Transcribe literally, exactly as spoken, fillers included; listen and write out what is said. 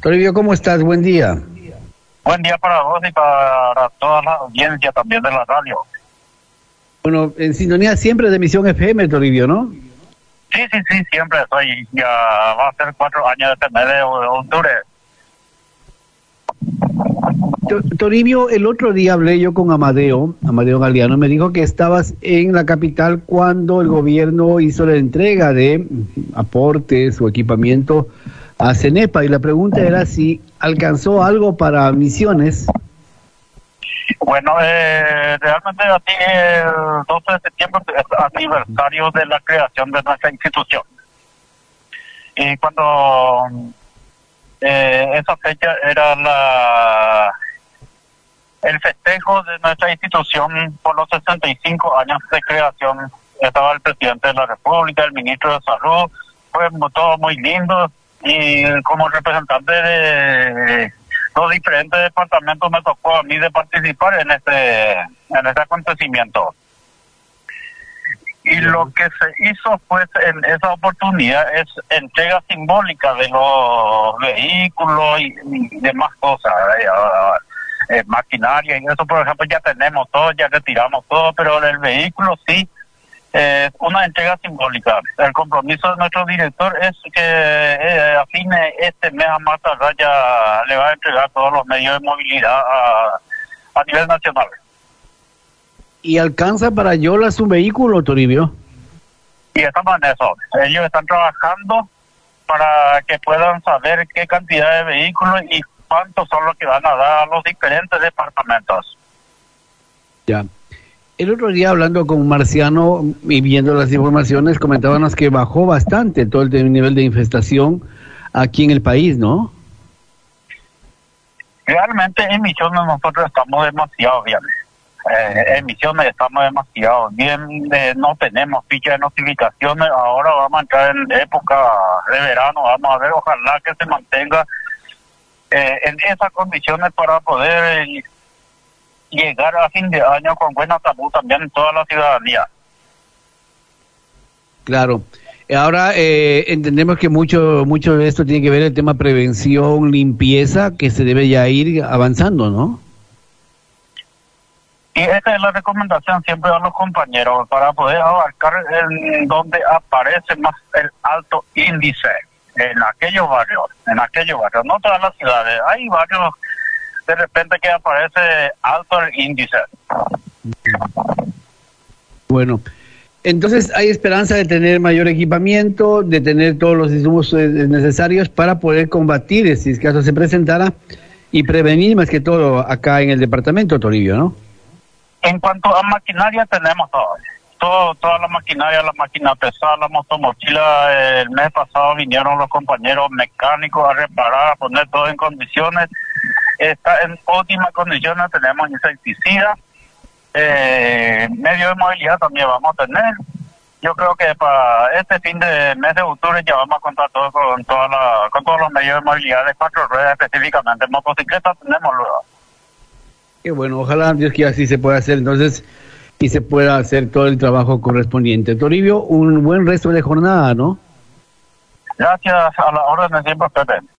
Toribio, ¿cómo estás? Buen día. Buen día para vos y para toda la audiencia también de la radio. Bueno, en sintonía siempre de Misión F M, Toribio, ¿no? Sí, sí, sí, siempre estoy. Ya va a ser cuatro años de este mes de octubre. To- Toribio, el otro día hablé yo con Amadeo, Amadeo Galeano, me dijo que estabas en la capital cuando el gobierno hizo la entrega de aportes o equipamiento a CENEPA, y la pregunta era si alcanzó algo para Misiones. Bueno, eh, realmente así el doce de septiembre es aniversario de la creación de nuestra institución. Y cuando eh, esa fecha era la el festejo de nuestra institución por los sesenta y cinco años de creación, estaba el presidente de la República, el ministro de Salud, fue todo muy lindo, y como representante de los diferentes departamentos me tocó a mí de participar en este en este acontecimiento. Y lo que se hizo pues en esa oportunidad es entrega simbólica de los vehículos y, y demás cosas, ¿eh? Eh, maquinaria y eso, por ejemplo, ya tenemos todo, ya retiramos todo, pero el vehículo sí es eh, una entrega simbólica. El compromiso de nuestro director es que eh, a fin de este mes a más tardar ya le va a entregar todos los medios de movilidad a, a nivel nacional. ¿Y alcanza para Yola su vehículo, Toribio? Y estamos en eso. Ellos están trabajando para que puedan saber qué cantidad de vehículos y cuántos son los que van a dar a los diferentes departamentos. Ya. El otro día, hablando con Marciano y viendo las informaciones, comentábamos que bajó bastante todo el nivel de infestación aquí en el país, ¿no? Realmente en Misiones nosotros estamos demasiado bien. Eh, en Misiones estamos demasiado bien, eh, no tenemos ficha de notificaciones. Ahora vamos a entrar en época de verano, vamos a ver, ojalá que se mantenga eh, en esas condiciones para poder eh, llegar a fin de año con buena salud también en toda la ciudadanía. Claro. Ahora eh, entendemos que mucho mucho de esto tiene que ver el tema prevención, limpieza, que se debe ya ir avanzando, ¿no? Y esa es la recomendación siempre a los compañeros para poder abarcar en donde aparece más el alto índice, en aquellos barrios, en aquellos barrios, no todas las ciudades. Hay barrios de repente que aparece alto el índice. Bueno, entonces hay esperanza de tener mayor equipamiento, de tener todos los insumos eh, necesarios para poder combatir, si es caso se presentara, y prevenir más que todo acá en el departamento, Toribio, ¿no? En cuanto a maquinaria tenemos todo, todo toda la maquinaria, la máquina pesada, la motomochila. El mes pasado vinieron los compañeros mecánicos a reparar, a poner todo en condiciones. Está en óptimas condiciones, tenemos insecticidas, eh, medio de movilidad también vamos a tener. Yo creo que para este fin de mes de octubre ya vamos a contar todo con toda la, con todos los medios de movilidad de cuatro ruedas, específicamente motocicletas tenemos luego. Qué bueno, ojalá Dios quiera así se pueda hacer entonces y se pueda hacer todo el trabajo correspondiente. Toribio, un buen resto de jornada, ¿no? Gracias, a la orden de siempre, Pepe.